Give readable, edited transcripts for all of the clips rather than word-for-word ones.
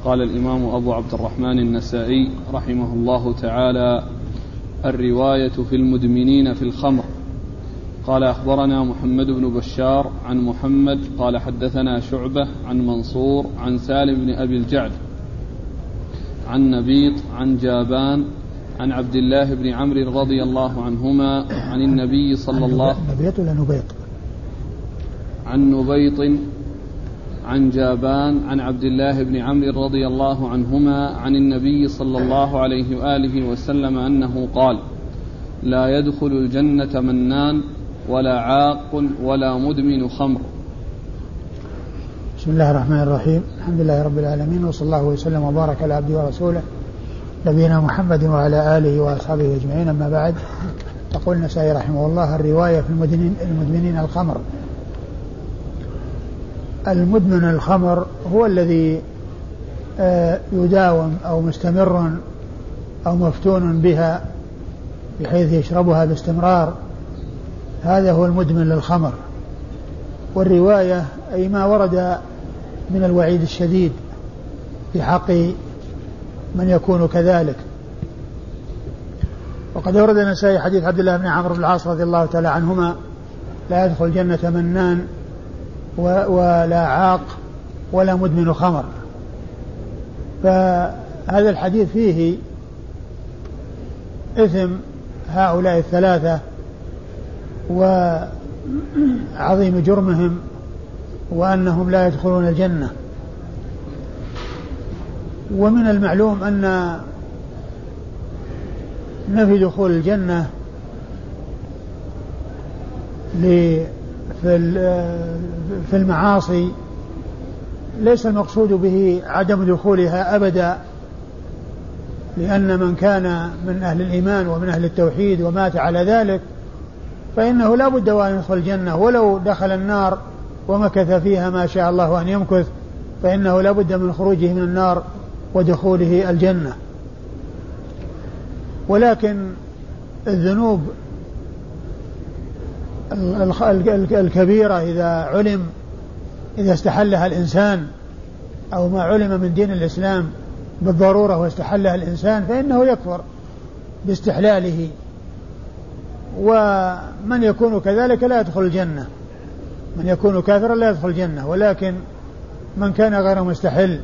قال الإمام أبو عبد الرحمن النسائي رحمه الله تعالى: الرواية في المدمنين في الخمر. قال أخبرنا محمد بن بشار عن محمد قال حدثنا شعبة عن منصور عن سالم بن أبي الجعد عن نبيط عن جابان عن عبد الله بن عمرو رضي الله عنهما عن النبي صلى الله نبيط ولا نبيط؟ عن نبيط عن جابان عن عبد الله بن عمرو رضي الله عنهما عن النبي صلى الله عليه وآله وسلم أنه قال: لا يدخل الجنة منان ولا عاق ولا مدمن خمر. بسم الله الرحمن الرحيم. الحمد لله رب العالمين، وصلى الله وسلم وبارك على عبده ورسوله نبينا محمد وعلى آله وأصحابه أجمعين. أما بعد، يقول النسائي رحمه الله: الرواية في المدمنين الخمر. المدمن الخمر هو الذي يداوم أو مستمر أو مفتون بها بحيث يشربها باستمرار، هذا هو المدمن للخمر. والرواية أي ما ورد من الوعيد الشديد في حق من يكون كذلك. وقد ورد النسائي حديث عبد الله بن عمرو بن العاص رضي الله تعالى عنهما: لا يدخل الجنة منان ولا عاق ولا مدمن خمر. فهذا الحديث فيه إثم هؤلاء الثلاثة وعظيم جرمهم وأنهم لا يدخلون الجنة. ومن المعلوم أن نفي دخول الجنة في المعاصي ليس المقصود به عدم دخولها أبدا، لأن من كان من أهل الإيمان ومن أهل التوحيد ومات على ذلك فإنه لا بد وأن يدخل الجنة، ولو دخل النار ومكث فيها ما شاء الله أن يمكث فإنه لا بد من خروجه من النار ودخوله الجنة. ولكن الذنوب الكبيرة إذا استحلها الإنسان أو ما علم من دين الإسلام بالضرورة واستحلها الإنسان فإنه يكفر باستحلاله، ومن يكون كذلك لا يدخل الجنة، من يكون كافرا لا يدخل الجنة. ولكن من كان غير مستحل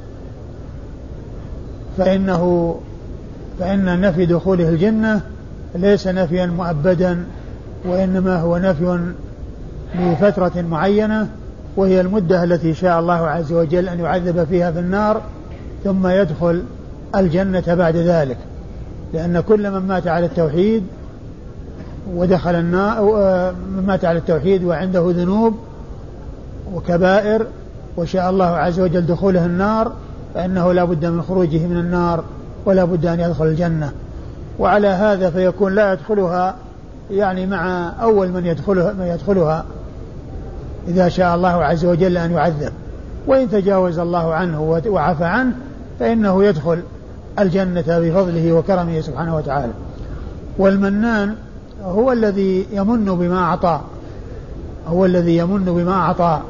فإن نفي دخوله الجنة ليس نفيا مؤبدا، وإنما هو نفي لفترة معينة، وهي المدة التي شاء الله عز وجل أن يعذب فيها في النار ثم يدخل الجنة بعد ذلك. لأن كل من مات على التوحيد ودخل النار، من مات على التوحيد وعنده ذنوب وكبائر وشاء الله عز وجل دخوله النار فإنه لا بد من خروجه من النار ولا بد أن يدخل الجنة. وعلى هذا فيكون لا يدخلها يعني مع أول من يدخلها إذا شاء الله عز وجل أن يعذب، وإن تجاوز الله عنه وعفى عنه فإنه يدخل الجنة بفضله وكرمه سبحانه وتعالى. والمنان هو الذي يمن بما أعطى، هو الذي يمن بما أعطى.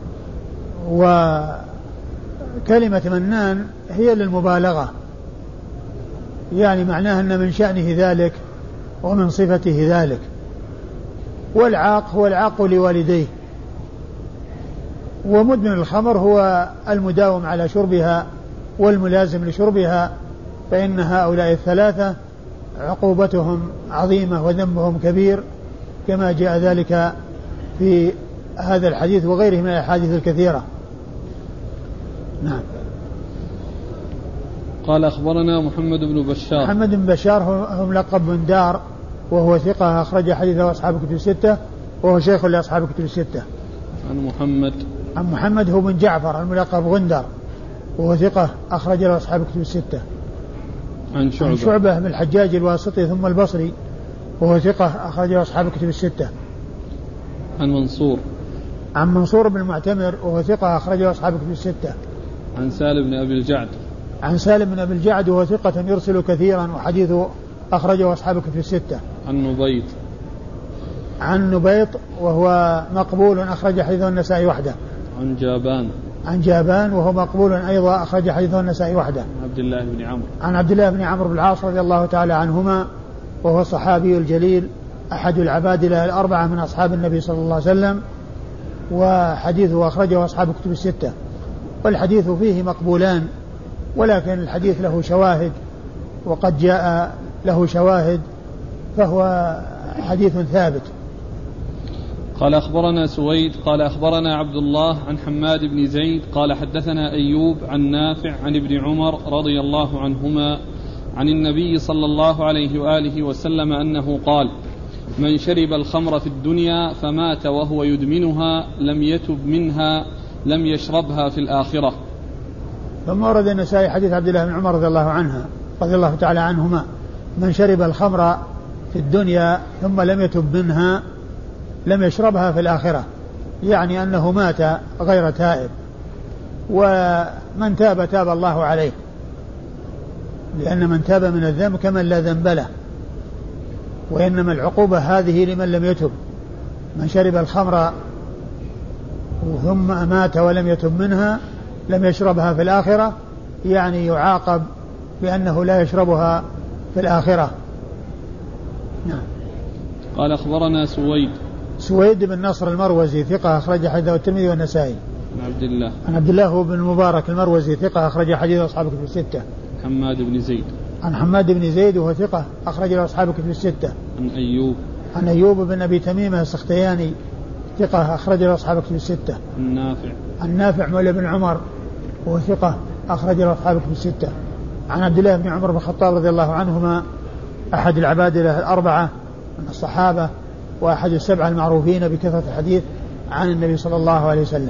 وكلمة منان هي للمبالغة، يعني معناه أن من شأنه ذلك ومن صفته ذلك. والعاق هو العاق لوالديه. ومدمن الخمر هو المداوم على شربها والملازم لشربها، فإن هؤلاء الثلاثة عقوبتهم عظيمة وذنبهم كبير كما جاء ذلك في هذا الحديث وغيره من الأحاديث الكثيرة. نعم. قال أخبرنا محمد بن بشار. محمد بن بشار هو ملقب بن دار، وهو ثقة أخرج حديثه أصحاب الكتب الستة، وهو شيخ لأصحاب الكتب الستة. عن محمد هو بن جعفر الملقب غندر، وهو ثقة أخرج له أصحاب الكتب الستة. عن شعبة بن الحجاج الواسطي ثم البصري، وهو ثقة أخرج له أصحاب الكتب الستة. عن منصور بن المعتمر، وهو ثقة أخرج له أصحاب الكتب الستة. عن سالم بن أبي الجعد، وهو ثقة يرسل كثيرا وحديثه أخرجه أصحاب الكتب الستة. عن نبيط وهو مقبول أخرج حديثه النسائي وحده. عن جابان وهو مقبول أيضا أخرج حديثه النسائي وحده. عن عبد الله بن عمرو بن العاص رضي الله تعالى عنهما وهو الصحابي الجليل أحد العبادلة الأربعة من أصحاب النبي صلى الله عليه وسلم، وحديثه أخرجه أصحاب كتب الستة، والحديث فيه مقبولان، ولكن الحديث له شواهد، وقد جاء له شواهد فهو حديث ثابت. قال أخبرنا سويد قال أخبرنا عبد الله عن حماد بن زيد قال حدثنا أيوب عن نافع عن ابن عمر رضي الله عنهما عن النبي صلى الله عليه وآله وسلم أنه قال: من شرب الخمر في الدنيا فمات وهو يدمنها لم يتب منها لم يشربها في الآخرة. ثم ورد النسائي حديث عبد الله بن عمر رضي الله تعالى عنهما: من شرب الخمر في الدنيا ثم لم يتب منها لم يشربها في الآخرة، يعني أنه مات غير تائب، ومن تاب تاب الله عليه، لأن من تاب من الذنب كمن لا ذنب له، وإنما العقوبة هذه لمن لم يتب. من شرب الخمر ثم مات ولم يتب منها لم يشربها في الآخرة، يعني يعاقب بأنه لا يشربها في الآخرة. نعم. قال أخبرنا سويد بن نصر المروزي ثقة أخرج حديثه الترمذي والنسائي. عن عبد الله بن المبارك المروزي ثقة أخرج حديثه أصحاب الكتب الستة. عن حماد بن زيد وهو ثقة أخرج له أصحاب الكتب الستة. عن أيوب بن أبي تميمة السختياني ثقة أخرج له أصحاب الكتب الستة. عن نافع مولى بن عمر وهو ثقة أخرج له أصحاب الكتب الستة. عن عبد الله بن عمر بن الخطاب رضي الله عنهما أحد العبادلة الأربعة من الصحابة وأحد السبعة المعروفين بكثرة الحديث عن النبي صلى الله عليه وسلم.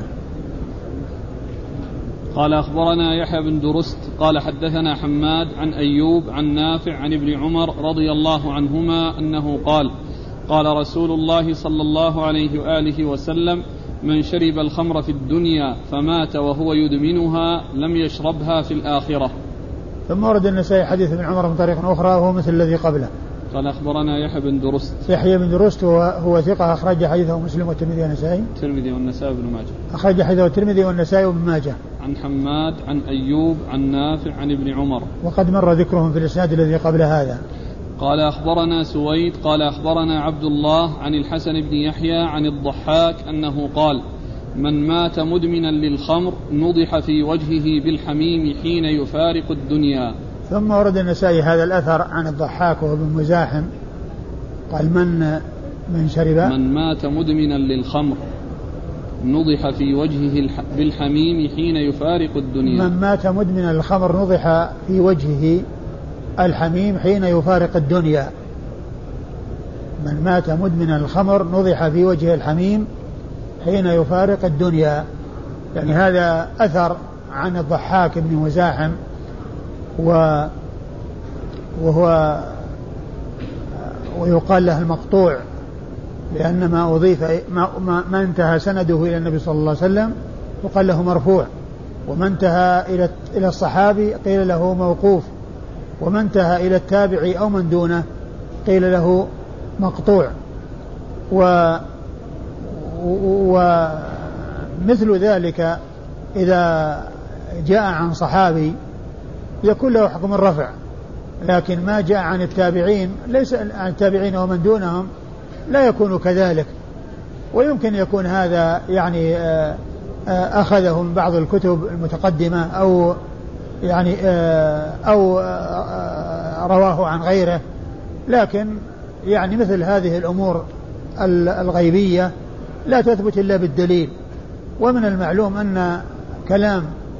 قال أخبرنا يحيى بن درست قال حدثنا حماد عن أيوب عن نافع عن ابن عمر رضي الله عنهما أنه قال: قال رسول الله صلى الله عليه وآله وسلم: من شرب الخمر في الدنيا فمات وهو يدمنها لم يشربها في الآخرة. ثم ورد النسائي حديث ابن عمر من طريق أخرى وهو مثل الذي قبله. قال أخبرنا يحيى بن درست هو ثقة أخرج حديثه مسلم والترمذي والنسائي. وابن ماجه. أخرج حديثه الترمذي والنسائي وابن ماجه. عن حماد عن أيوب عن نافع عن ابن عمر، وقد مر ذكرهم في الإسناد الذي قبل هذا. قال أخبرنا سويد قال أخبرنا عبد الله عن الحسن بن يحيى عن الضحاك أنه قال: من مات مدمنا للخمر نضح في وجهه بالحميم حين يفارق الدنيا. ثم ورد النسائي هذا الأثر عن الضحاك وهو بن مزاحم قال: من مات مدمنا للخمر نضح في وجهه بالحميم حين يفارق الدنيا. من مات مدمنا للخمر نضح في وجهه الحميم حين يفارق الدنيا. من مات مدمنا للخمر نضح في وجهه الحميم حين يفارق الدنيا. يعني هذا أثر عن الضحاك بن مزاحم، وهو ويقال له المقطوع، لأن ما أضيف ما انتهى سنده إلى النبي صلى الله عليه وسلم يقال له مرفوع، وما انتهى إلى الصحابي قيل له موقوف، وما انتهى إلى التابعي أو من دونه قيل له مقطوع. ومثل ذلك إذا جاء عن صحابي يكون له حكم الرفع، لكن ما جاء عن التابعين ليس عن التابعين ومن دونهم لا يكون كذلك. ويمكن يكون هذا يعني أخذه من بعض الكتب المتقدمة أو رواه عن غيره، لكن يعني مثل هذه الأمور الغيبية لا تثبت إلا بالدليل. ومن المعلوم أن كلام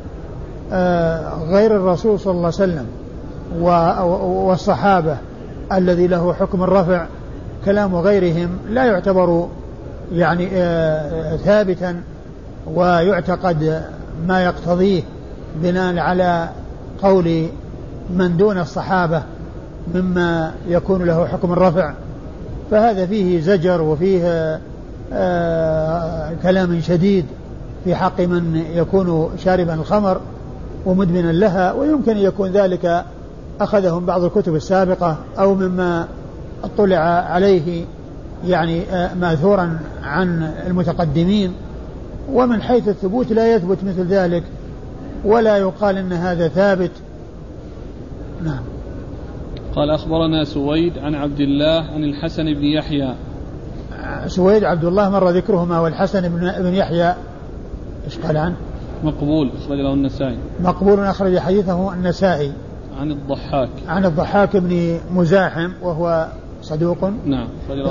غير الرسول صلى الله عليه وسلم والصحابة الذي له حكم الرفع كلام غيرهم لا يعتبر يعني ثابتا ويعتقد ما يقتضيه بناء على قول من دون الصحابة مما يكون له حكم الرفع. فهذا فيه زجر وفيه كلام شديد في حق من يكون شاربا الخمر ومدمنا لها، ويمكن يكون ذلك أخذه من بعض الكتب السابقة أو مما اطلع عليه يعني ماثورا عن المتقدمين، ومن حيث الثبوت لا يثبت مثل ذلك ولا يقال إن هذا ثابت. نعم. قال أخبرنا سويد عن عبد الله عن الحسن بن يحيى. سويد عبد الله مر ذكرهما، والحسن بن يحيى إيش قال عنه؟ مقبول أخرج له النسائي. مقبول أخرج حديثه النسائي. عن الضحاك. عن الضحاك بن مزاحم وهو صدوق. نعم.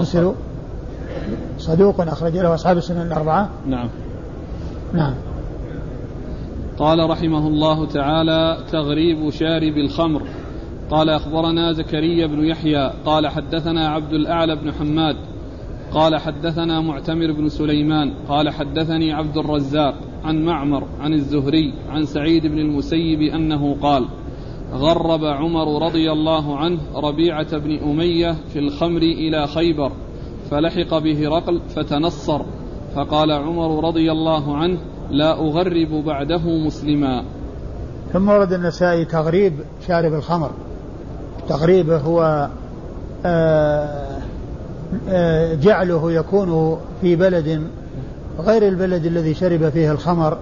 صدوق أخرج له أصحاب السنن الأربعة. نعم. نعم. قال رحمه الله تعالى: تغريب شارب الخمر. قال أخبرنا زكريا بن يحيى قال حدثنا عبد الأعلى بن حماد قال حدثنا معتمر بن سليمان قال حدثني عبد الرزاق عن معمر عن الزهري عن سعيد بن المسيب أنه قال: غرب عمر رضي الله عنه ربيعة بن أمية في الخمر إلى خيبر فلحق به هرقل فتنصر، فقال عمر رضي الله عنه: لا أغرب بعده مسلما. ثم ورد النسائي تغريب شارب الخمر. تغريبه هو جعله يكون في بلد غير البلد الذي شرب فيه الخمر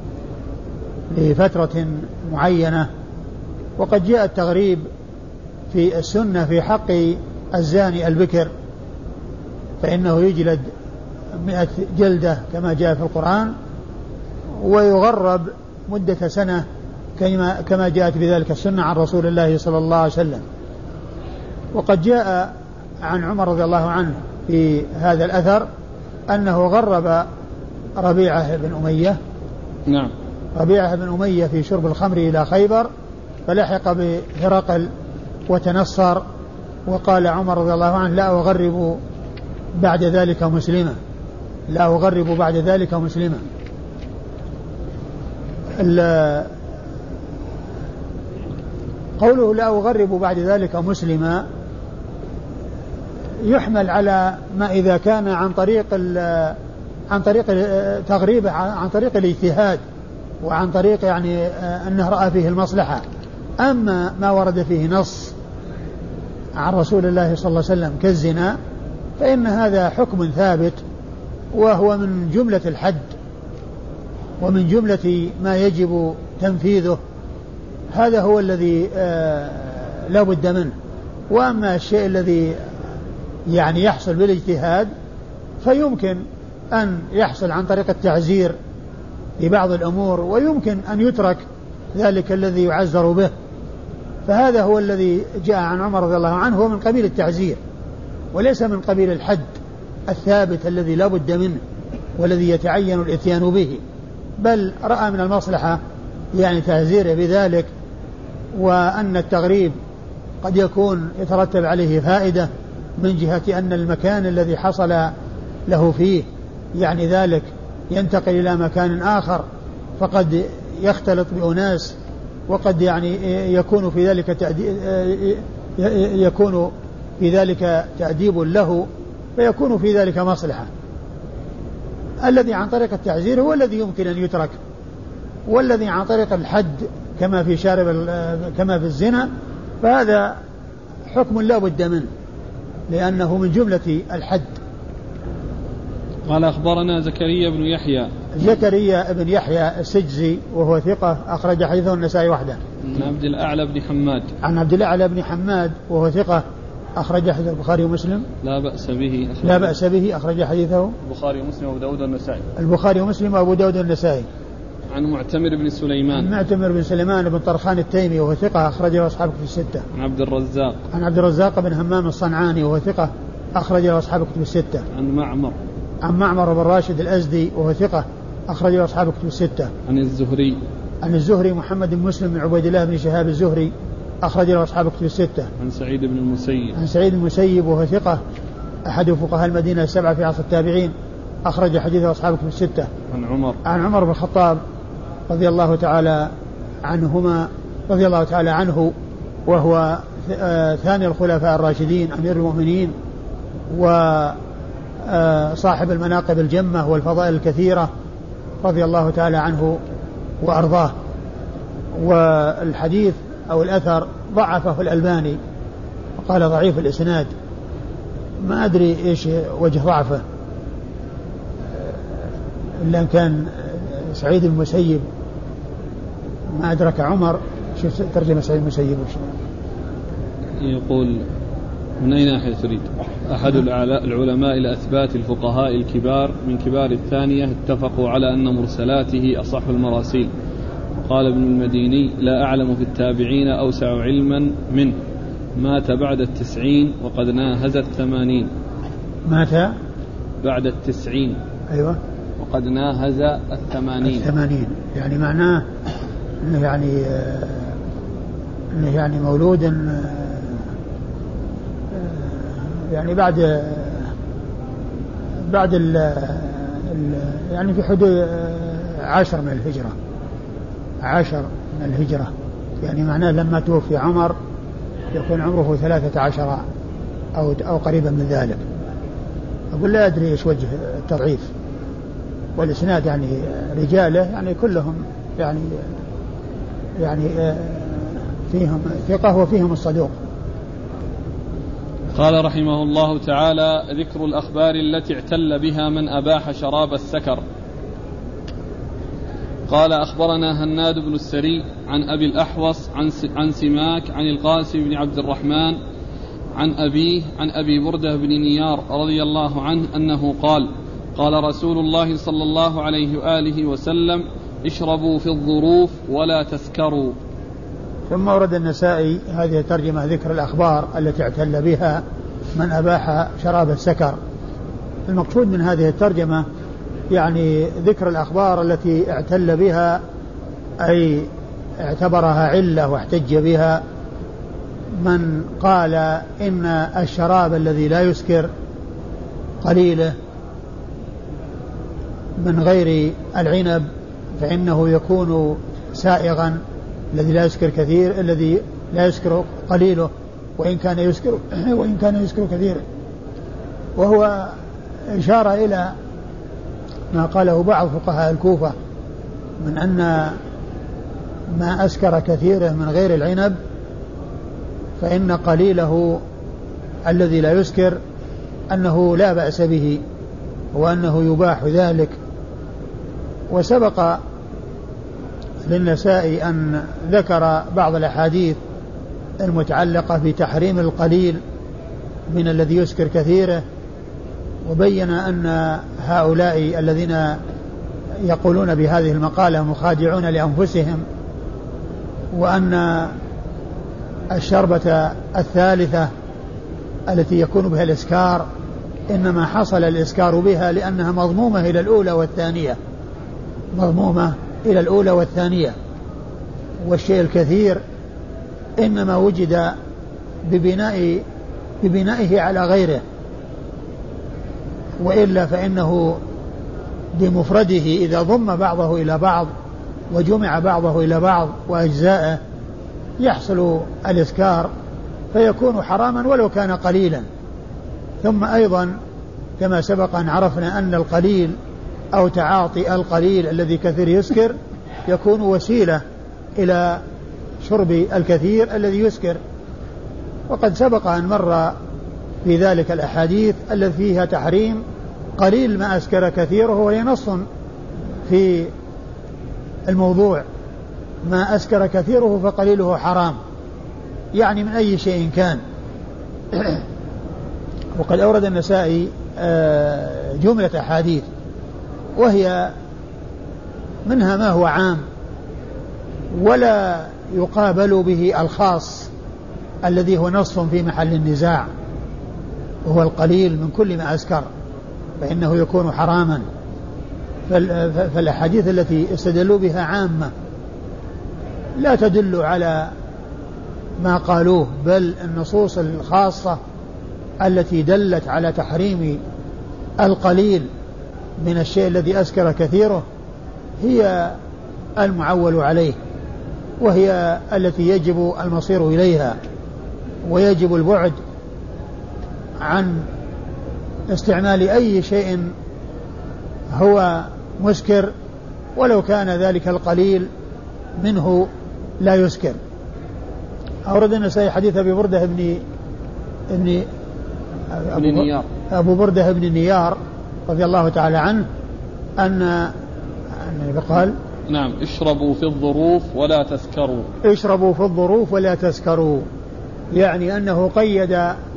لفترة معينة. وقد جاء التغريب في السنة في حق الزاني البكر، فإنه يجلد 100 جلدة كما جاء في القرآن، ويغرب مدة سنة كما جاءت بذلك السنة عن رسول الله صلى الله عليه وسلم. وقد جاء عن عمر رضي الله عنه في هذا الأثر أنه غرب ربيعة بن أمية. نعم. ربيعة بن أمية في شرب الخمر إلى خيبر فلحق بهرقل وتنصر، وقال عمر رضي الله عنه: لا أغرب بعد ذلك مسلما. لا أغرب بعد ذلك مسلما. قوله لا أغرب بعد ذلك مسلما يحمل على ما إذا كان عن طريق تغريبه عن طريق الاجتهاد وعن طريق يعني أنه رأى فيه المصلحة. أما ما ورد فيه نص عن رسول الله صلى الله عليه وسلم كالزنا فإن هذا حكم ثابت، وهو من جملة الحد ومن جملة ما يجب تنفيذه. هذا هو الذي لا بد منه. وأما الشيء الذي يعني يحصل بالاجتهاد فيمكن أن يحصل عن طريق التعزير في بعض الأمور، ويمكن أن يترك ذلك الذي يعزر به. فهذا هو الذي جاء عن عمر رضي الله عنه، هو من قبيل التعزير وليس من قبيل الحد الثابت الذي لا بد منه والذي يتعين الاتيان به، بل رأى من المصلحة يعني تعزيره بذلك، وأن التغريب قد يكون يترتب عليه فائدة من جهة أن المكان الذي حصل له فيه يعني ذلك ينتقل إلى مكان آخر فقد يختلط بأناس، وقد يعني يكون في ذلك تأديب له، فيكون في ذلك مصلحة. الذي عن طريق التعزير هو الذي يمكن أن يترك، والذي عن طريق الحد كما في الزنا فهذا حكم لا بد منه لأنه من جملة الحد. قال أخبرنا زكريا بن يحيى. زكريا بن يحيى السجزي وهو ثقة أخرج حديثه النسائي وحده. عن عبد الأعلى بن حماد. عن عبد الأعلى بن حماد وهو ثقة أخرج حديث البخاري ومسلم. لا بأس به أخرج حديثه البخاري ومسلم وأبو داود والنسائي. البخاري ومسلم وأبو داود والنسائي. عن معتمر بن سليمان. عن معتمر بن سليمان بن طرخان التيمي وهو ثقة أخرجه أصحاب كتب الستة. عن عبد الرزاق. عن عبد الرزاق بن همام الصنعاني وهو ثقة أخرجه أصحاب كتب الستة. عن معمر. عن معمر بن راشد الأزدي وهو ثقة أخرجه أصحاب كتب الستة. عن الزهري. عن الزهري محمد بن مسلم بن عبيد الله بن شهاب الزهري أخرجه أصحاب كتب الستة. عن سعيد بن المسيب. عن سعيد بن المسيب وهو ثقة أحد فقهاء المدينة السبعة في عصر التابعين أخرج حديثه أصحاب كتب الستة. عن عمر بن الخطاب رضي الله تعالى عنه وهو ثاني الخلفاء الراشدين أمير المؤمنين وصاحب المناقب الجمة والفضائل الكثيرة رضي الله تعالى عنه وأرضاه. والحديث أو الأثر ضعفه الألباني وقال ضعيف الإسناد، ما أدري إيش وجه ضعفه، إلا أن كان سعيد المسيب ما أدرك عمر. شوف ترجمة سعيد المسيب يقول من أي ناحية تريد؟ أحد العلماء الأثبات الفقهاء الكبار من كبار الثانية اتفقوا على أن مرسلاته أصح المراسيل. قال ابن المديني لا أعلم في التابعين أوسع علما منه، مات بعد 90 وقد ناهز 80. مات بعد 90 أيوة وقد ناهز 80. يعني معناه أنه يعني مولود يعني بعد يعني في حدود 10 من الهجرة. يعني معناه لما توفي عمر يكون عمره 13 أو قريبا من ذلك. أقول لا أدري إيش وجه التضعيف، والإسناد يعني رجاله يعني كلهم يعني فيهم ثقة وفيهم الصدوق. قال رحمه الله تعالى: ذكر الأخبار التي اعتل بها من أباح شراب السكر. قال: أخبرنا هناد بن السري عن أبي الأحوص عن سماك عن القاسم بن عبد الرحمن عن أبيه عن أبي بردة بن نيار رضي الله عنه أنه قال: قال رسول الله صلى الله عليه وآله وسلم: اشربوا في الظروف ولا تسكروا. ثم ورد النسائي هذه الترجمة ذكر الأخبار التي اعتل بها من أباح شراب السكر. المقصود من هذه الترجمة يعني ذكر الأخبار التي اعتل بها، أي اعتبرها علة واحتج بها، من قال إن الشراب الذي لا يسكر قليله من غير العنب فإنه يكون سائغا، الذي لا يسكر كثير، الذي لا يسكر قليله وإن كان يسكر كثير. وهو إشارة إلى ما قاله بعض فقهاء الكوفة من أن ما أسكر كثيره من غير العنب فإن قليله الذي لا يسكر أنه لا بأس به وأنه يباح ذلك. وسبق للنسائي أن ذكر بعض الأحاديث المتعلقة بتحريم القليل من الذي يسكر كثيره، وبين أن هؤلاء الذين يقولون بهذه المقالة مخادعون لأنفسهم، وأن الشربة الثالثة التي يكون بها الإسكار إنما حصل الإسكار بها لأنها مضمومة إلى الأولى والثانية، والشيء الكثير إنما وجد ببنائه على غيره، وإلا فإنه بمفرده إذا ضم بعضه إلى بعض وجمع بعضه إلى بعض وأجزاءه يحصل الإسكار فيكون حراما ولو كان قليلا. ثم أيضا كما سبق أن عرفنا أن القليل أو تعاطي القليل الذي كثير يسكر يكون وسيلة إلى شرب الكثير الذي يسكر. وقد سبق أن مر في ذلك الأحاديث التي فيها تحريم قليل ما أسكر كثيره، وهي نص في الموضوع: ما أسكر كثيره فقليله حرام، يعني من أي شيء كان. وقد أورد النسائي جملة أحاديث، وهي منها ما هو عام ولا يقابل به الخاص الذي هو نص في محل النزاع، وهو القليل من كل ما أسكر فإنه يكون حراما. فالأحاديث التي استدلوا بها عامة لا تدل على ما قالوه، بل النصوص الخاصة التي دلت على تحريم القليل من الشيء الذي أسكر كثيره هي المعول عليه، وهي التي يجب المصير إليها، ويجب البعد عن استعمال أي شيء هو مسكر ولو كان ذلك القليل منه لا يسكر. أورد النسائي حديث أبي بردة أبو بردة بن نيار رضي الله تعالى عنه أن يعني فقال نعم اشربوا في الظروف ولا تسكروا. اشربوا في الظروف ولا تسكروا، يعني أنه قيد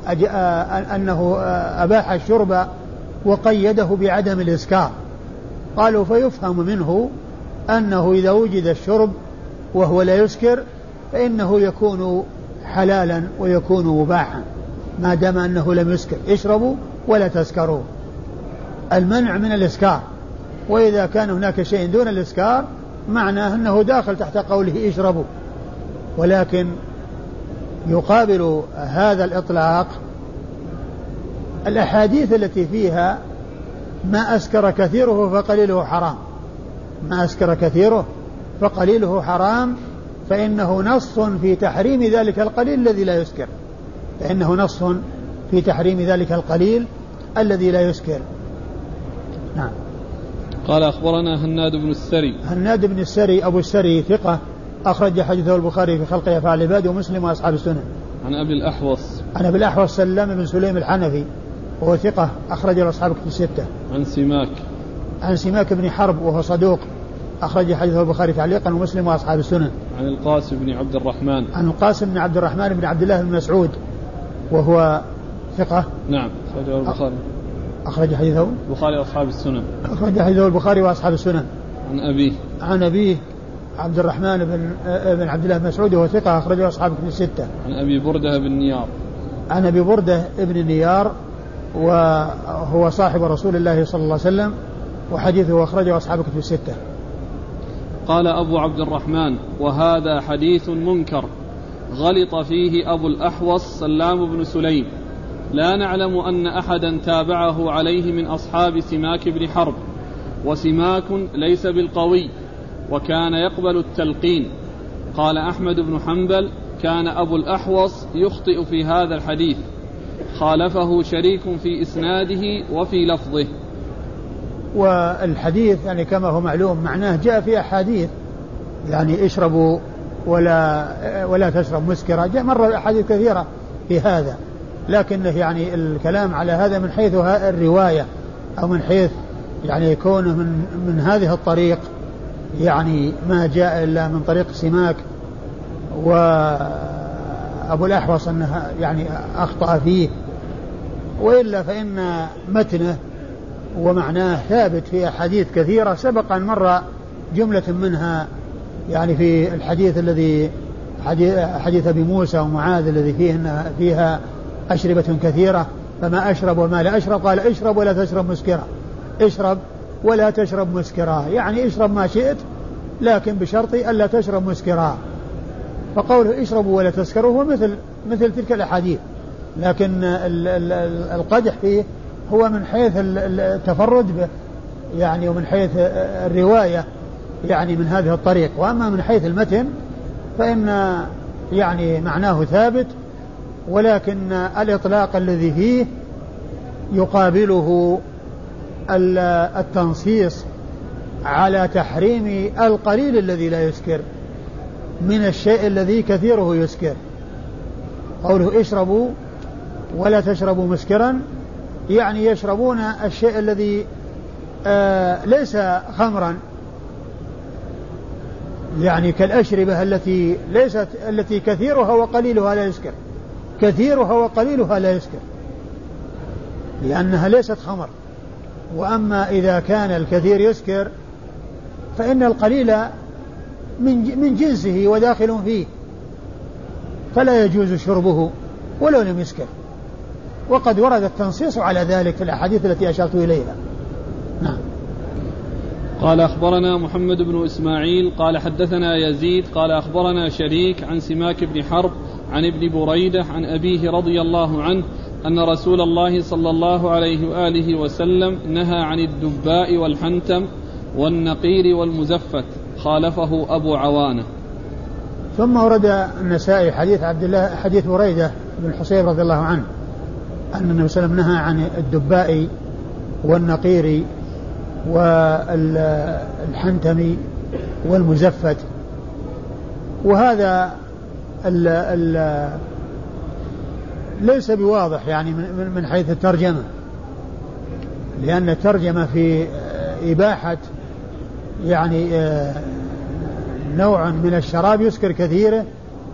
أنه أباح الشرب وقيده بعدم الإسكار. قالوا فيفهم منه أنه إذا وجد الشرب وهو لا يسكر فإنه يكون حلالا ويكون مباحا ما دام أنه لم يسكر. اشربوا ولا تسكروا، المنع من الإسكار، وإذا كان هناك شيء دون الإسكار معناه أنه داخل تحت قوله اشربوا. ولكن يقابل هذا الإطلاق الأحاديث التي فيها ما أسكر كثيره فقليله حرام، ما أسكر كثيره فقليله حرام، فإنه نص في تحريم ذلك القليل الذي لا يسكر، فإنه نص في تحريم ذلك القليل الذي لا يسكر. نعم. قال أخبرنا هناد بن السري. هناد بن السري أبو السري ثقة أخرج حديثه البخاري في خلق أفعال العباد ومسلم وأصحاب السنن. عن أبي الأحوص. عن أبي الأحوص سلام بن سليم الحنفي وهو ثقة أخرج له أصحاب الكتب الستة. عن سماك. عن سماك بن حرب وهو صدوق أخرج حديثه البخاري تعليقا ومسلم وأصحاب السنن. عن القاسم بن عبد الرحمن. عن القاسم بن عبد الرحمن بن عبد الله بن مسعود وهو ثقة. نعم أخرجه البخاري. أخرج حديثه البخاري وأصحاب السنن. أخرج حديثه البخاري وأصحاب السنن. عن أبيه. عن أبيه عبد الرحمن بن عبد الله بن مسعود وهو ثقة أخرجه أصحاب الكتب الستة. عن أبي بردة بن نيار. عن أبي بردة بن نيار وهو صاحب رسول الله صلى الله عليه وسلم وحديثه أخرجه أصحاب الكتب الستة. قال أبو عبد الرحمن وهذا حديث منكر غلط فيه أبو الأحوص سلام بن سليم، لا نعلم أن أحدا تابعه عليه من أصحاب سماك بن حرب، وسماك ليس بالقوي وكان يقبل التلقين. قال أحمد بن حنبل كان أبو الأحوص يخطئ في هذا الحديث، خالفه شريك في إسناده وفي لفظه. والحديث يعني كما هو معلوم معناه جاء في أحاديث يعني اشربوا ولا تشرب مسكرة، جاء مرة أحاديث كثيرة في هذا، لكنه يعني الكلام على هذا من حيث الرواية أو من حيث يعني يكون من هذه الطريق، يعني ما جاء إلا من طريق سماك وأبو الأحوص أنها يعني أخطأ فيه، وإلا فإن متنه ومعناه ثابت في أحاديث كثيرة سبق أن مر جملة منها يعني في الحديث الذي حديث أبي موسى ومعاذ الذي فيها أشربة كثيرة فما أشرب وما لا أشرب، قال اشرب ولا تشرب مسكرة، اشرب ولا تشرب مسكرة، يعني اشرب ما شئت لكن بشرط ألا تشرب مسكرة. فقوله اشربوا ولا تسكروا هو مثل تلك الأحاديث، لكن القدح فيه هو من حيث التفرد به يعني ومن حيث الرواية يعني من هذه الطريق، وأما من حيث المتن فإن يعني معناه ثابت، ولكن الإطلاق الذي فيه يقابله التنصيص على تحريم القليل الذي لا يسكر من الشيء الذي كثيره يسكر. قوله اشربوا ولا تشربوا مسكرا يعني يشربون الشيء الذي ليس خمرا، يعني كالأشربة التي كثيرها وقليلها لا يسكر، كثيرها وقليلها لا يسكر لأنها ليست خمر. وأما إذا كان الكثير يسكر فإن القليل من جنسه وداخل فيه فلا يجوز شربه ولو لم يسكر، وقد ورد التنصيص على ذلك في الأحاديث التي أشرت إليها. نعم. قال أخبرنا محمد بن إسماعيل قال حدثنا يزيد قال أخبرنا شريك عن سماك بن حرب عن ابن بريدة عن أبيه رضي الله عنه أن رسول الله صلى الله عليه وآله وسلم نهى عن الدباء والحنتم والنقير والمزفت، خالفه أبو عوانة. ثم ورد النسائي حديث بريدة بن الحصيب رضي الله عنه أن النبي صلى الله عليه وسلم نهى عن الدباء والنقير والحنتم والمزفت، وهذا ليس بواضح يعني من حيث الترجمة، لأن الترجمة في إباحة يعني نوع من الشراب يسكر كثيره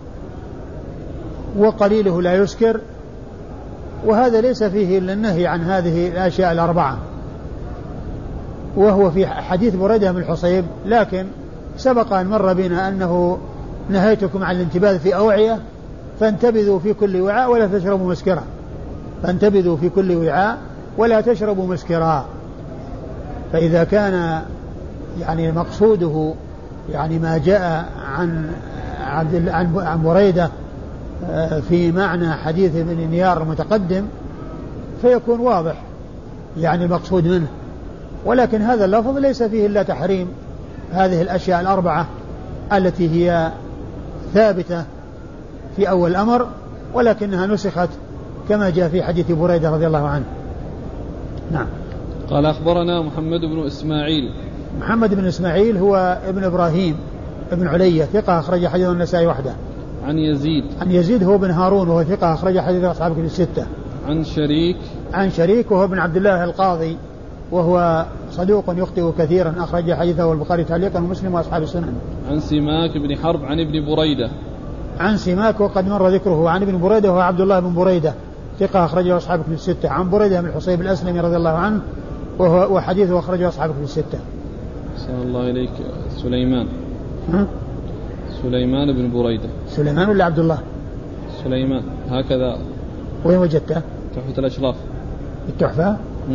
وقليله لا يسكر، وهذا ليس فيه إلا النهي عن هذه الأشياء الأربعة، وهو في حديث بريدة بن الحصيب. لكن سبق أن مر بنا أنه نهيتكم عن الانتباذ في أوعية فانتبذوا في كل وعاء ولا تشربوا مسكرا، فانتبذوا في كل وعاء ولا تشربوا مسكرا. فإذا كان يعني مقصوده يعني ما جاء عن بريدة في معنى حديث ابن نيار المتقدم فيكون واضح يعني المقصود منه، ولكن هذا اللفظ ليس فيه إلا تحريم هذه الأشياء الأربعة التي هي ثابتة في أول الأمر، ولكنها نسخت كما جاء في حديث بريدة رضي الله عنه. نعم. قال أخبرنا محمد بن إسماعيل. محمد بن إسماعيل هو ابن إبراهيم ابن علية ثقة أخرج حديث النسائي وحده. عن يزيد. عن يزيد هو بن هارون وهو ثقة أخرج حديث أصحاب الكتب الستة. عن شريك. عن شريك وهو ابن عبد الله القاضي وهو صدوق يخطئ كثيرا أخرج حديثه البخاري تعليقا ومسلم وأصحاب السنن. عن سماك بن حرب عن ابن بريدة. عن سماك وقد مر ذكره. عن ابن بريدة وهو عبد الله بن بريدة ثقة أخرجه أصحاب الكتب الستة. عن بريدة بن الحصيب الأسلمي رضي الله عنه وحديثه أخرجه أصحاب الكتب الستة. صلى الله إليك. سليمان. سليمان بن بريدة. سليمان ولا عبد الله؟ سليمان هكذا. وين وجدته؟ تحفة الأشراف. التحفة.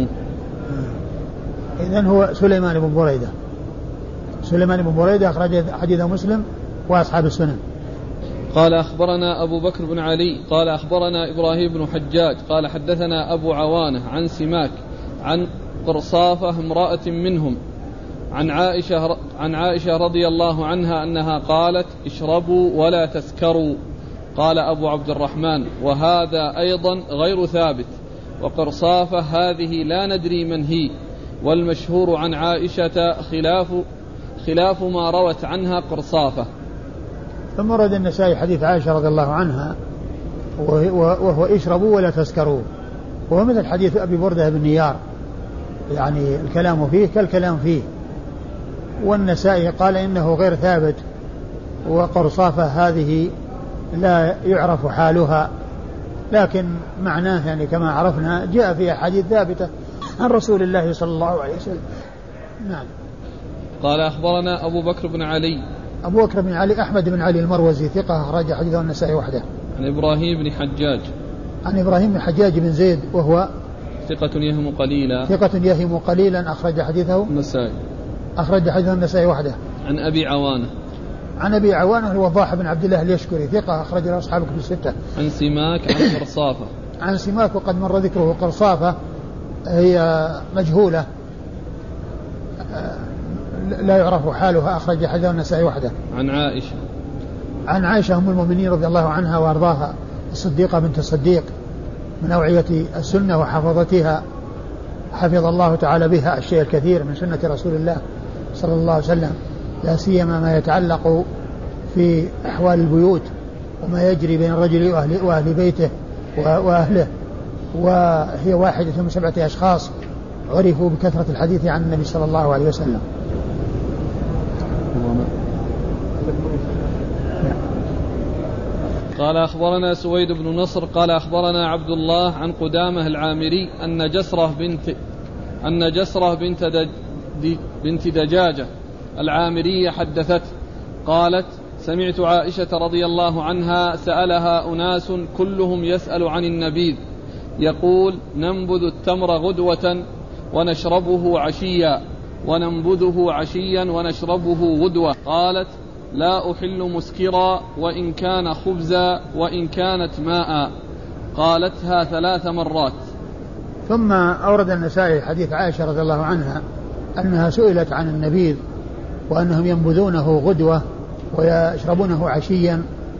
إذن هو سليمان بن بريدة. سليمان بن بريدة أخرج حديث مسلم وأصحاب السنن. قال أخبرنا أبو بكر بن علي قال أخبرنا إبراهيم بن حجاج قال حدثنا أبو عوانة عن سماك عن قرصافة امرأة منهم عن عائشة رضي الله عنها أنها قالت اشربوا ولا تسكروا. قال أبو عبد الرحمن وهذا أيضا غير ثابت، وقرصافة هذه لا ندري من هي، والمشهور عن عائشة خلاف ما روت عنها قرصافة. ثم ورد النسائي حديث عائشة رضي الله عنها وهو اشربوا ولا تسكروا، وهو مثل حديث أبي بردة بن نيار يعني الكلام فيه كالكلام فيه. والنسائي قال إنه غير ثابت، وقرصافة هذه لا يعرف حالها، لكن معناه يعني كما عرفنا جاء في أحاديث ثابتة عن رسول الله صلى الله عليه وسلم. نعم. قال أخبرنا أبو بكر بن علي. أبو بكر بن علي أحمد بن علي المروزي ثقة أخرج حديثه النسائي وحده. عن إبراهيم بن حجاج. عن إبراهيم بن حجاج بن زيد وهو ثقة يهم قليلا أخرج حديثه النسائي. أخرج حديثه النسائي وحده. عن أبي عوانة. عن أبي عوانة هو الوضاح بن عبد الله اليشكري ثقة أخرج له أصحاب الكتب الستة. عن سماك عن قرصافة. عن سماك وقد مر ذكره. قرصافة هي مجهولة لا يعرف حالها أخرج حديثه النسائي وحده. عن عائشة أم المؤمنين رضي الله عنها وأرضاها الصديقة بنت الصديق من أوعية السنة وحفظتها، حفظ الله تعالى بها الشيء الكثير من سنة رسول الله صلى الله عليه وسلم، لا سيما ما يتعلق في أحوال البيوت وما يجري بين الرجل وأهل بيته وأهله. وهي واحدة من 7 أشخاص عرفوا بكثرة الحديث عن النبي صلى الله عليه وسلم. قال أخبرنا سويد بن نصر قال أخبرنا عبد الله عن قدامة العامري أن جسرة بنت دجاجة العامرية حدثت قالت سمعت عائشة رضي الله عنها سألها أناس كلهم يسأل عن النبيذ يقول ننبذ التمر غدوة ونشربه عشيا وننبذه عشيا ونشربه غدوة. قالت لا أحل مسكرا وإن كان خبزا وإن كانت ماء. قالتها 3 مرات. ثم أورد النسائي حديث عائشة رضي الله عنها أنها سئلت عن النبيذ وأنهم ينبذونه غدوة ويشربونه عشيا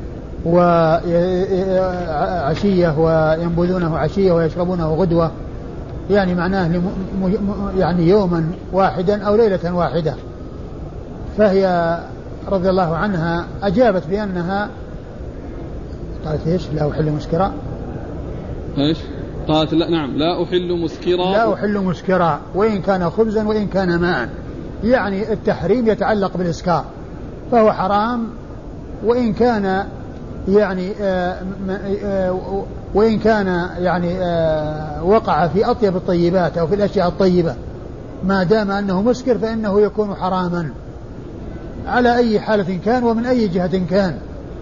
وينبذونه عشية ويشربونه غدوة، يعني معناه يعني يوما واحدا أو ليلة واحدة. فهي رضي الله عنها أجابت بأنها قالت إيش؟ لا أحل مسكرا. إيش؟ قالت لا نعم لا أحل مسكرا. لا أحل مسكرا وإن كان خبزا وإن كان ماء. يعني التحريم يتعلق بالإسكار، فهو حرام وإن كان يعني وإن كان يعني وقع في أطيب الطيبات أو في الأشياء الطيبة، ما دام أنه مسكر فإنه يكون حراما على أي حالة كان ومن أي جهة كان.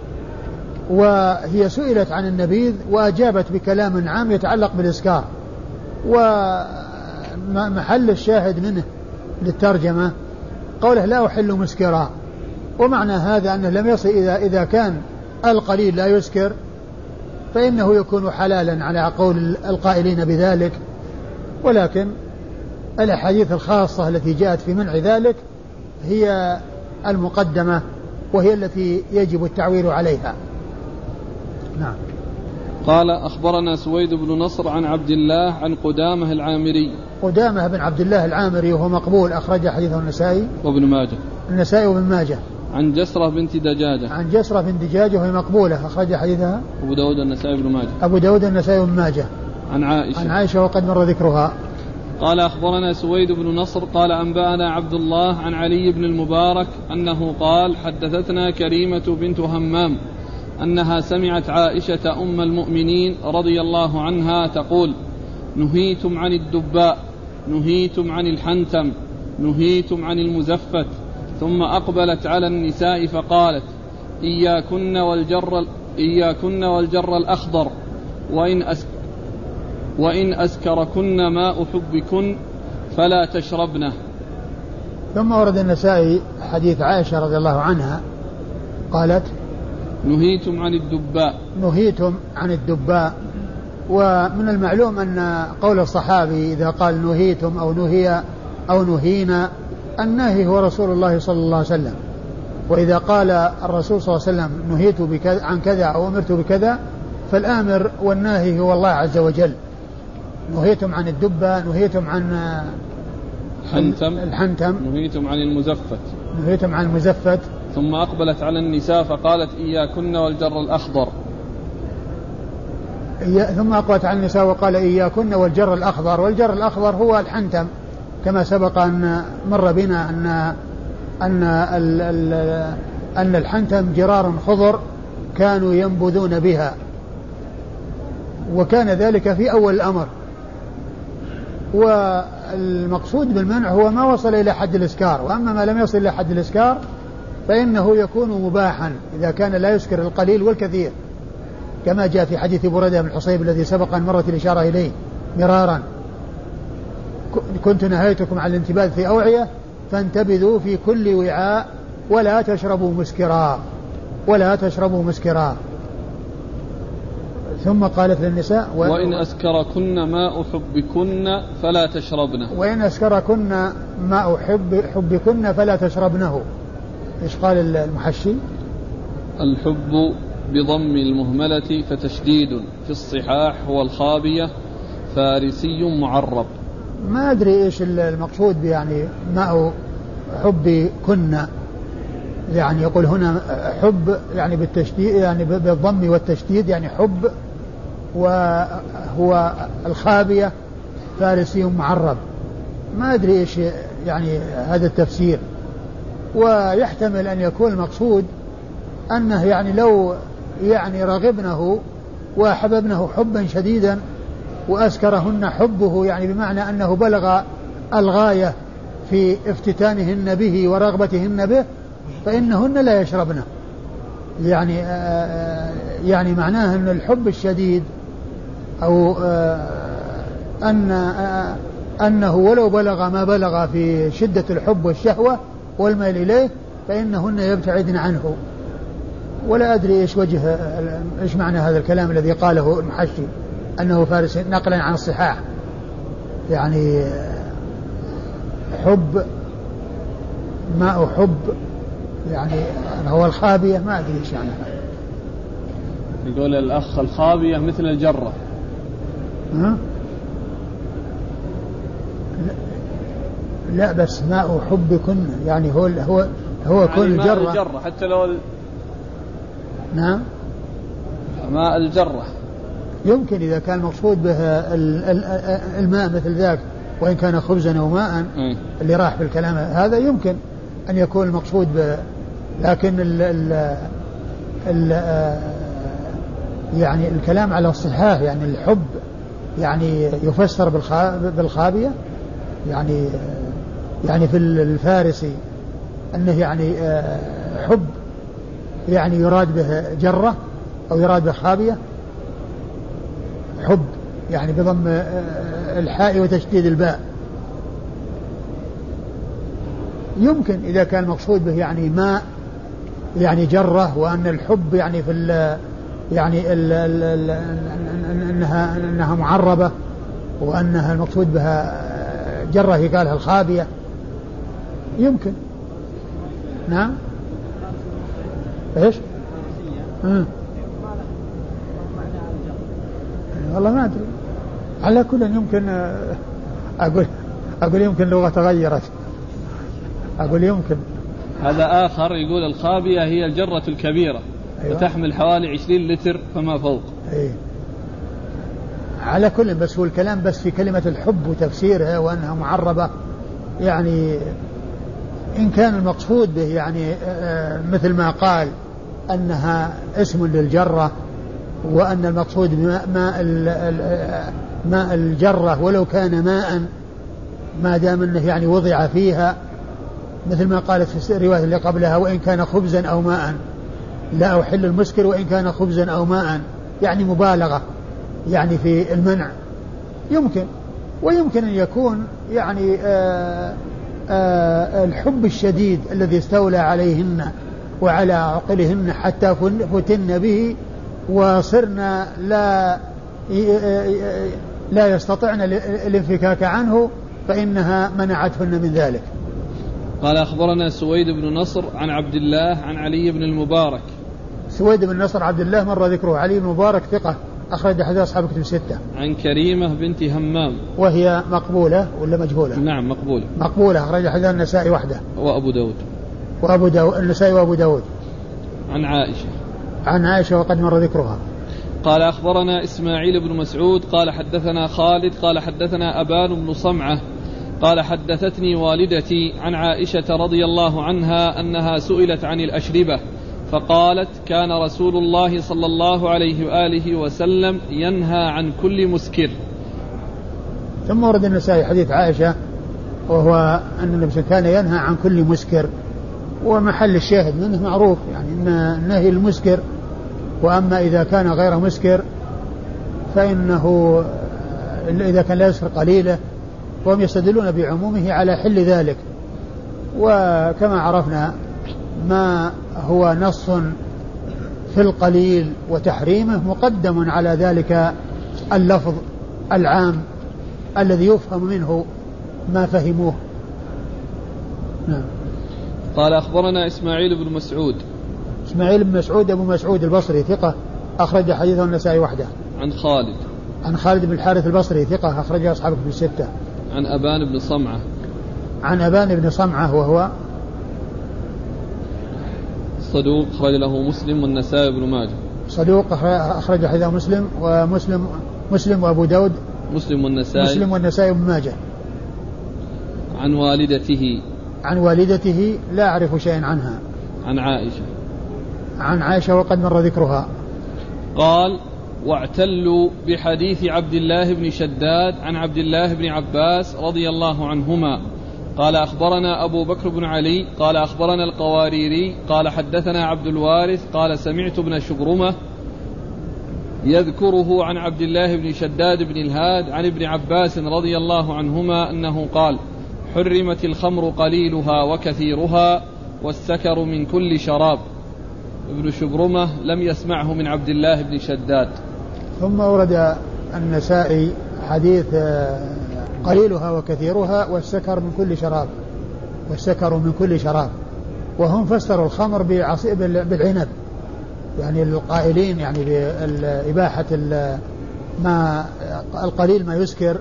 وهي سئلت عن النبيذ وأجابت بكلام عام يتعلق بالإسكار، ومحل الشاهد منه للترجمة قوله لا أحل مسكرا، ومعنى هذا أنه لم يصل إذا كان القليل لا يسكر فإنه يكون حلالا على قول القائلين بذلك، ولكن الأحاديث الخاصة التي جاءت في منع ذلك هي المقدمة وهي التي يجب التعويل عليها. نعم. قال أخبرنا سويد بن نصر عن عبد الله عن قدامة العامري. قدامة بن عبد الله العامري وهو مقبول، أخرج حديثه النسائي وابن ماجه. النسائي وابن ماجه. عن جسرة بنت دجاجة. عن جسرة بنت دجاجة وهي مقبولة، أخرج حديثها أبو داود النسائي وابن ماجه. أبو داود النسائي وابن ماجه. عن عائشة. عن عائشة وقد مر ذكرها. قال أخبرنا سويد بن نصر قال أنبأنا عبد الله عن علي بن المبارك أنه قال حدثتنا كريمة بنت همام أنها سمعت عائشة أم المؤمنين رضي الله عنها تقول نهيتم عن الدباء، نهيتم عن الحنتم، نهيتم عن المزفت. ثم أقبلت على النساء فقالت إياكن والجر الأخضر وإن أسكركن ماء حبكن فلا تشربنه. ثم ورد النسائي حديث عائشة رضي الله عنها قالت نهيتم عن الدباء. نهيتم عن الدباء، ومن المعلوم أن قول الصحابي إذا قال نهيتم أو نهي أو نهينا الناهي هو رسول الله صلى الله عليه وسلم، وإذا قال الرسول صلى الله عليه وسلم نهيت عن كذا أو أمرت بكذا فالآمر والناهي هو الله عز وجل. نهيتم عن الدبة، نهيتم عن الحنتم، نهيتم عن المزفت، نهيتم عن المزفت. ثم أقبلت على النساء فقالت إياكن والجر الأخضر. ثم أقبلت على النساء وقال إياكن والجر الأخضر، والجر الأخضر هو الحنتم كما سبق أن مر بنا أن الحنتم جرار خضر كانوا ينبذون بها، وكان ذلك في أول الأمر. والمقصود بالمنع هو ما وصل إلى حد الإسكار، وأما ما لم يصل إلى حد الإسكار فإنه يكون مباحا إذا كان لا يسكر القليل والكثير، كما جاء في حديث بريدة بن الحصيب الذي سبق أن مرت الإشارة إليه مرارا: كنت نهيتكم عن الانتباذ في أوعية فانتبذوا في كل وعاء ولا تشربوا مسكرا، ولا تشربوا مسكرا. ثم قالت للنساء وإن أسكركن ماء حبكن فلا تشربنه. وإن أسكركن ماء حبكن فلا تشربنه. إيش قال المحشي؟ الحب بضم المهملة فتشديد في الصحاح هو الخابية فارسي معرب. ما أدري إيش المقصود يعني ماء حب كنا، يعني يقول هنا حب يعني بالتشديد يعني بالضم والتشديد يعني حب، وهو الخابية فارسي معرب. ما أدري إيش يعني هذا التفسير، ويحتمل أن يكون المقصود أنه يعني لو يعني رغبنه وحببنه حبا شديدا وأسكرهن حبه، يعني بمعنى أنه بلغ الغاية في افتتانهن به ورغبتهن به، فإنهن لا يشربنه. يعني معناه أن الحب الشديد أو أنه ولو بلغ ما بلغ في شدة الحب والشهوة والميل إليه فإنهن يبتعدن عنه. ولا أدري إيش معنى هذا الكلام الذي قاله المحشي أنه فارس نقلا عن الصحاح، يعني حب ماء حب يعني هو الخابية. ما أدري إيش يعني. يقول الأخ الخابية مثل الجرة. لا بس ماء حبكن يعني هو كل يعني الجرة. ماء الجرة حتى لو نعم ماء الجرة يمكن إذا كان مقصود به الماء مثل ذاك وإن كان خبزا أو ماء اللي راح بالكلام هذا يمكن أن يكون المقصود لكن يعني الكلام على الصحاح يعني الحب يعني يفسر بالخابية يعني في الفارسي أنه يعني حب يعني يراد به جرة أو يراد به خابية. حب يعني بضم الحاء وتشديد الباء. يمكن إذا كان المقصود به يعني ماء يعني جرة، وأن الحب يعني في يعني أنها معربة، وأنها المقصود بها جرة يقالها الخابية يمكن. نعم. ايش؟ والله ما أدري. على كل يمكن أقول يمكن لغة تغيرت. أقول يمكن. هذا آخر يقول الخابية هي الجرة الكبيرة. أيوة. وتحمل حوالي 20 لتر فما فوق. أيه. على كل بس هو الكلام بس في كلمة الحب وتفسيرها وأنها معربة، يعني إن كان المقصود به يعني مثل ما قال أنها اسم للجرة، وأن المقصود ماء الجرة ولو كان ماء ما دام أنه يعني وضع فيها، مثل ما قالت في الرواية اللي قبلها وإن كان خبزا أو ماء لا أحل المسكر وإن كان خبزا أو ماء، يعني مبالغة يعني في المنع. يمكن ويمكن أن يكون يعني الحب الشديد الذي استولى عليهن وعلى عقلهن حتى فتن به وصرنا لا يستطعن الانفكاك عنه، فإنها منعتهن من ذلك. قال أخبرنا سويد بن نصر عن عبد الله عن علي بن المبارك. سويد بن نصر عبد الله مر ذكره. علي بن المبارك ثقة أخرج حديث أصحاب كتب الستة. عن كريمة بنت همام وهي مقبولة ولا مجهولة؟ نعم مقبولة أخرج حديث النسائي وحده وأبو داود النسائي وأبو داود. عن عائشة وقد مر ذكرها. قال أخبرنا إسماعيل بن مسعود قال حدثنا خالد قال حدثنا أبان بن صمعة قال حدثتني والدتي عن عائشة رضي الله عنها أنها سئلت عن الأشربة فقالت كان رسول الله صلى الله عليه وآله وسلم ينهى عن كل مسكر. ثم ورد النسائي حديث عائشة وهو أن النبي كان ينهى عن كل مسكر، ومحل الشاهد منه معروف يعني أن نهي المسكر، وأما إذا كان غير مسكر فإنه إذا كان لا يسكر قليله وهم يستدلون بعمومه على حل ذلك. وكما عرفنا ما هو نص في القليل وتحريمه مقدم على ذلك اللفظ العام الذي يفهم منه ما فهموه. نعم. قال أخبرنا إسماعيل بن مسعود. إسماعيل بن مسعود أبو مسعود البصري ثقة أخرج حديثه النسائي وحده. عن خالد بن الحارث البصري ثقة أخرج أصحابه في الستة. عن أبان بن صمعة وهو صدوق أخرج له مسلم والنسائي بن ماجه. صدوق أخرج حديثه مسلم وأبو داود مسلم والنسائي بن ماجه. عن والدته لا أعرف شيئا عنها. عن عائشة وقد مر ذكرها. قال واعتلوا بحديث عبد الله بن شداد عن عبد الله بن عباس رضي الله عنهما قال أخبرنا أبو بكر بن علي قال أخبرنا القواريري قال حدثنا عبد الوارث قال سمعت ابن شبرمة يذكره عن عبد الله بن شداد بن الهاد عن ابن عباس رضي الله عنهما أنه قال حرمت الخمر قليلها وكثيرها والسكر من كل شراب. ابن شبرمة لم يسمعه من عبد الله بن شداد. ثم ورد النسائي حديث قليلها وكثيرها والسكر من كل شراب وهم فسروا الخمر بالعنب، يعني القائلين يعني بإباحة ما القليل ما يسكر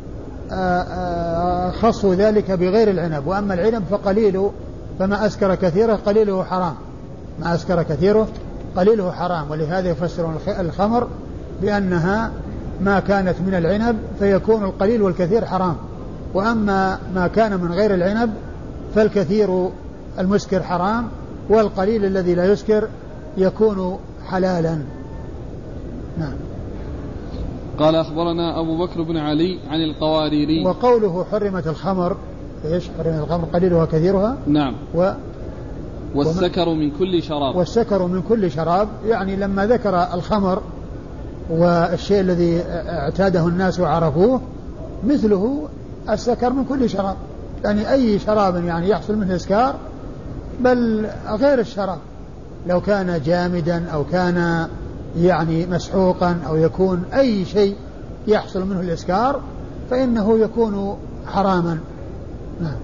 خصوا ذلك بغير العنب، وأما العنب فقليله فما أسكر كثيره قليله حرام، ما أسكر كثيره قليله حرام. ولهذا يفسرون الخمر بأنها ما كانت من العنب فيكون القليل والكثير حرام، وأما ما كان من غير العنب فالكثير المسكر حرام، والقليل الذي لا يسكر يكون حلالا. نعم. قال أخبرنا أبو بكر بن علي عن القواريري. وقوله حرمت الخمر، إيش حرمت الخمر قليلها كثيرها؟ نعم. والسكر من كل شراب. والسكر من كل شراب، يعني لما ذكر الخمر والشيء الذي اعتاده الناس وعرفوه مثله السكر من كل شراب، يعني أي شراب يعني يحصل منه إسكار، بل غير الشراب لو كان جامدا أو كان يعني مسحوقا أو يكون أي شيء يحصل منه الإسكار فإنه يكون حراما. نعم.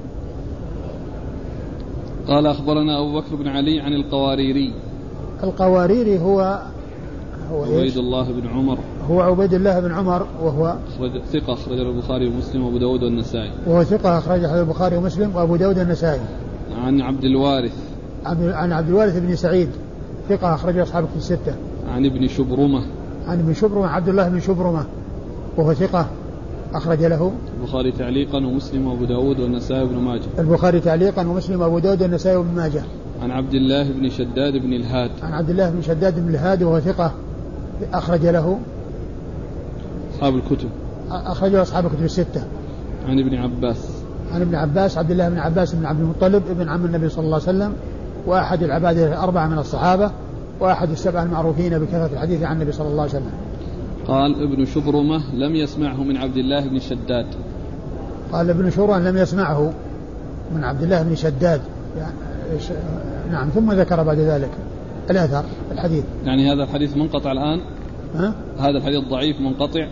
قال أخبرنا أبو بكر بن علي عن القواريري. القواريري هو عبيد الله بن عمر. هو عبيد الله بن عمر وهو ثقة أخرج البخاري ومسلم وأبو داود والنسائي. وهو ثقة أخرج البخاري ومسلم وأبو داود والنسائي. عن عبد الوارث. عن عبد الوارث بن سعيد ثقة أخرج أصحابه في الستة. عن ابن شبرمة. عن ابن شبرمة عبد الله بن شبرمة وهو ثقة أخرج له البخاري تعليقا ومسلم وأبو داود والنسائي وابن ماجه. البخاري تعليقا ومسلم وأبو داود والنسائي وابن ماجه. عن عبد الله بن شداد بن الهاد. عن عبد الله بن شداد بن الهاد وهو ثقة أخرج له أصحاب الكتب. أخرج له أصحاب الكتب الستة. عن ابن عباس. عن ابن عباس عبد الله بن عباس بن عبد المطلب ابن عم النبي صلى الله عليه وسلم، وأحد العبادة الأربعة من الصحابة، وأحد السبع المعروفين بكثرة الحديث عن النبي صلى الله عليه وسلم. قال ابن شبرمة لم يسمعه من عبد الله بن شداد. قال ابن شبرمة لم يسمعه من عبد الله بن شداد يعني نعم. ثم ذكر بعد ذلك الأثر الحديث. يعني هذا الحديث منقطع الآن؟ هذا الحديث ضعيف منقطع.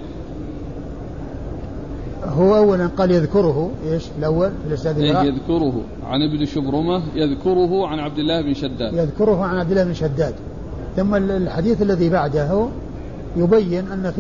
هو أولا قال يذكره إيش الأول في الإسناد يذكره عن ابن شبرمة، يذكره عن عبد الله بن شداد، يذكره عن عبد الله بن شداد. ثم الحديث الذي بعده يبين أن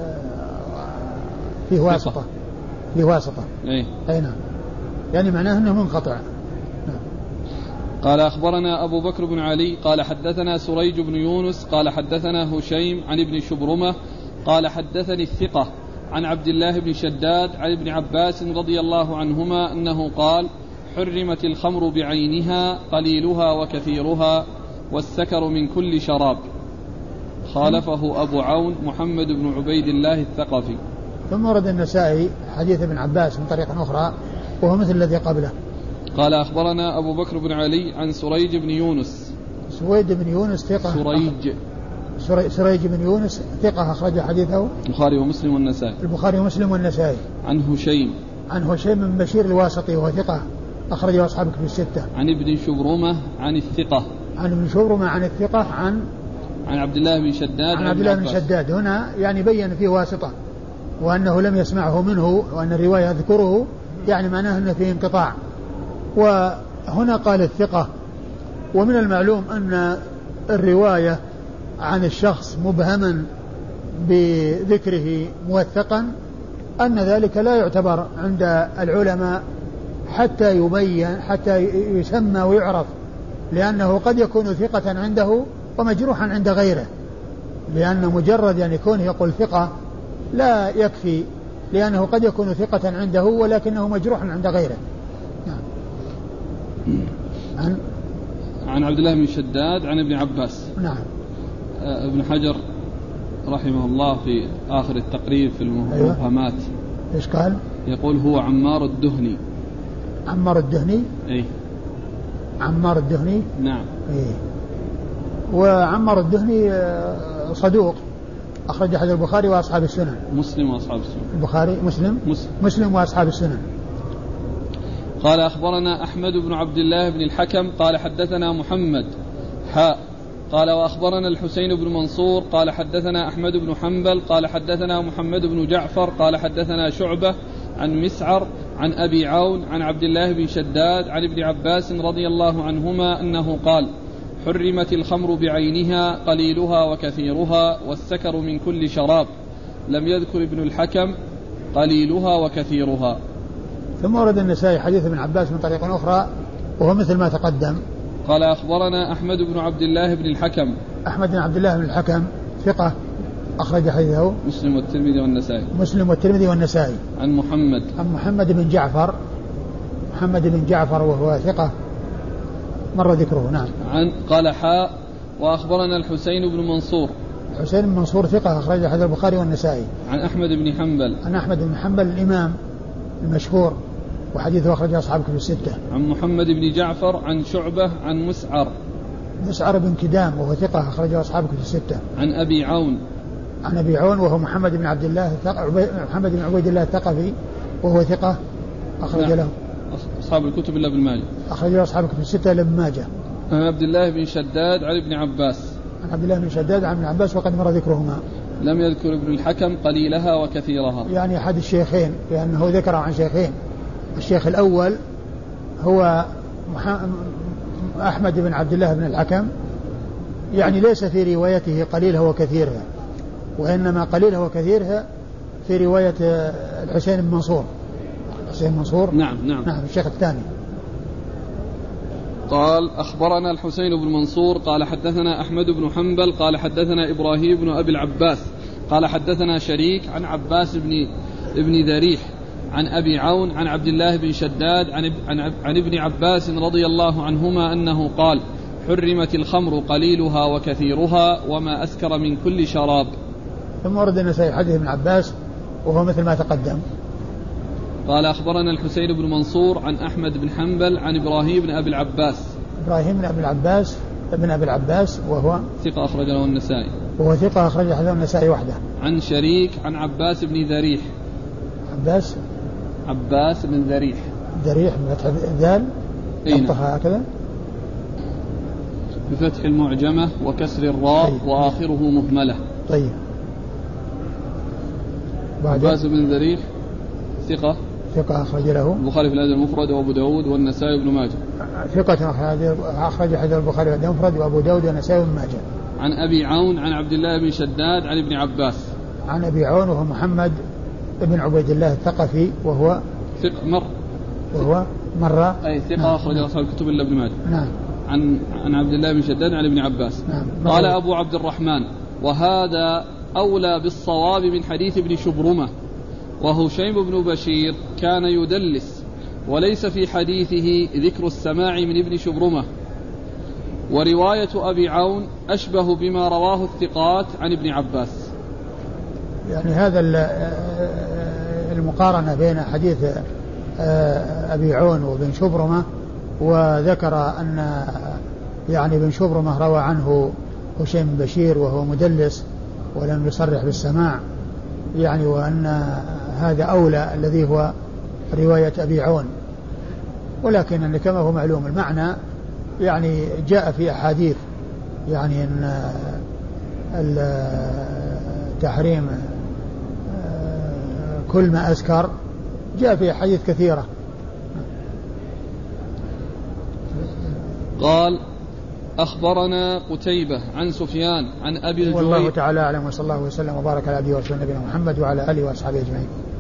فيه واسطة، فيه واسطة. أي نعم، يعني معناه أنه منقطع. قال أخبرنا أبو بكر بن علي قال حدثنا سريج بن يونس قال حدثنا هشيم عن ابن شبرمة قال حدثني الثقة عن عبد الله بن شداد عن ابن عباس رضي الله عنهما أنه قال حرمت الخمر بعينها قليلها وكثيرها والسكر من كل شراب. خالفه أبو عون محمد بن عبيد الله الثقفي. ثم ورد النسائي حديث ابن عباس من طريق أخرى وهو مثل الذي قبله. قال أخبرنا أبو بكر بن علي عن سريج بن يونس. سويد بن يونس ثقة. سريج بن يونس ثقة أخرج حديثه البخاري ومسلم والنسائي. البخاري ومسلم والنسائي. عن هشيم. عن هشيم بن بشير الواسطي وهو ثقة أخرجه أصحابك في الستة. عن ابن شبرمة عن الثقة. عن ابن شبرمة عن الثقة عن عبد الله بن شداد. عن عبد الله بن شداد. هنا يعني بين فيه واسطة وأنه لم يسمعه منه وأن الرواية يذكره، يعني معناه أنه فيه انقطاع. وهنا قال الثقة، ومن المعلوم أن الرواية عن الشخص مبهما بذكره موثقا أن ذلك لا يعتبر عند العلماء حتى يبين، حتى يسمى ويعرف، لأنه قد يكون ثقة عنده ومجروحا عند غيره، لأن مجرد يعني كونه يقول ثقة لا يكفي، لأنه قد يكون ثقة عنده ولكنه مجروحا عند غيره. عن عبد الله بن شداد عن ابن عباس. نعم. ابن حجر رحمه الله في آخر التقريب في المفهمات إيش قال؟ يقول هو عمار الدهني. عمار الدهني؟ أي عمار الدهني. نعم. أي. وعمار الدهني صدوق أخرج حديث البخاري وأصحاب السنن. مسلم وأصحاب السنن. البخاري مسلم وأصحاب السنن. قال أخبرنا أحمد بن عبد الله بن الحكم قال حدثنا محمد قال وأخبرنا الحسين بن منصور قال حدثنا أحمد بن حنبل قال حدثنا محمد بن جعفر قال حدثنا شعبة عن مسعر عن أبي عون عن عبد الله بن شداد عن ابن عباس رضي الله عنهما أنه قال حرمت الخمر بعينها قليلها وكثيرها والسكر من كل شراب. لم يذكر ابن الحكم قليلها وكثيرها. ثم ورد النسائي حديث ابن عباس من طريق أخرى وهو مثل ما تقدم. قال أخبرنا أحمد بن عبد الله بن الحكم. أحمد بن عبد الله بن الحكم ثقة أخرج حديثه مسلم والترمذي والنسائي. مسلم والترمذي والنسائي. عن محمد بن جعفر، محمد بن جعفر وهو ثقة مر ذكره. نعم. قال وأخبرنا الحسين بن منصور. الحسين بن منصور ثقة أخرج حديث البخاري والنسائي. عن أحمد بن حنبل. عن أحمد بن حنبل الإمام المشهور وحديثه أخرج أصحاب كتب الستة. عن محمد بن جعفر عن شعبة عن مسعر بن كدام وهو ثقة أخرج أصحاب كتب الستة. عن أبي عون وهو محمد بن عبد الله محمد بن عبيد الله الثقفي وهو ثقة أخرج له أصحاب الكتب إلا ابن ماجه. أخرج له أصحاب الكتب الستة إلا ابن ماجه. عن عبد الله بن شداد عن ابن عباس. عن عبد الله بن شداد عن ابن عباس وقد مر ذكرهما. لم يذكر ابن الحكم قليلها وكثيرها. يعني أحد الشيخين، لأنه ذكر عن شيخين. الشيخ الأول هو أحمد بن عبد الله بن الحكم، يعني ليس في روايته قليلها وكثيرها، وإنما قليلها وكثيرها في رواية الحسين بن منصور. الحسين منصور نعم الشيخ الثاني. قال أخبرنا الحسين بن منصور قال حدثنا أحمد بن حنبل قال حدثنا إبراهيم بن أبي العباس قال حدثنا شريك عن عباس بن ذريح عن أبي عون عن عبد الله بن شداد عن ابن عباس رضي الله عنهما أنه قال حرمت الخمر قليلها وكثيرها وما أسكر من كل شراب. ثم ورد النسائي حديث ابن عباس وهو مثل ما تقدم. قال أخبرنا الحسين بن منصور عن أحمد بن حنبل عن إبراهيم بن أبي العباس. إبراهيم بن أبي العباس وهو ثقة أخرج له النسائي. وهو ثقة أخرج له النسائي وحده. عن شريك عن عباس بن ذريح. عباس بن ذريح بفتح الذال ينطقها هكذا بفتح المعجمة وكسر الراء. طيب. وآخره مهملة. طيب. عباس بن ذريح ثقة أخرج له البخاري في الأدب المفرد وأبو داود والنسائي وابن ماجه. ثقة أخرج حديث البخاري في الأدب المفرد وأبو داود والنسائي وابن ماجه. عن أبي عون عن عبد الله بن شداد عن ابن عباس. عن أبي عون وهو محمد بن عبيد الله الثقفي وهو ثقة مرة أي ثقة أخرج أصحاب الكتب إلا ابن ماجه. نعم. عن عبد الله بن شداد عن ابن عباس. نعم. قال أبو عبد الرحمن وهذا أولى بالصواب من حديث ابن شبرمة وهشيم بن بشير كان يدلس وليس في حديثه ذكر السماع من ابن شبرمة، ورواية أبي عون أشبه بما رواه الثقات عن ابن عباس. يعني هذا المقارنة بين حديث أبي عون وابن شبرمة، وذكر أن يعني ابن شبرمة روى عنه هشيم بن بشير وهو مدلس ولم يصرح بالسماع، يعني وأن هذا أولى الذي هو رواية أبي عون. ولكن كما هو معلوم المعنى يعني جاء في أحاديث يعني أن التحريم كل ما أسكر جاء في أحاديث كثيرة. قال أخبرنا قتيبة عن سفيان عن أبي الجويد. والله تعالى أعلم، وصلى الله وسلم وبارك على عبده ورسوله نبينا محمد وعلى آله وأصحابه أجمعين.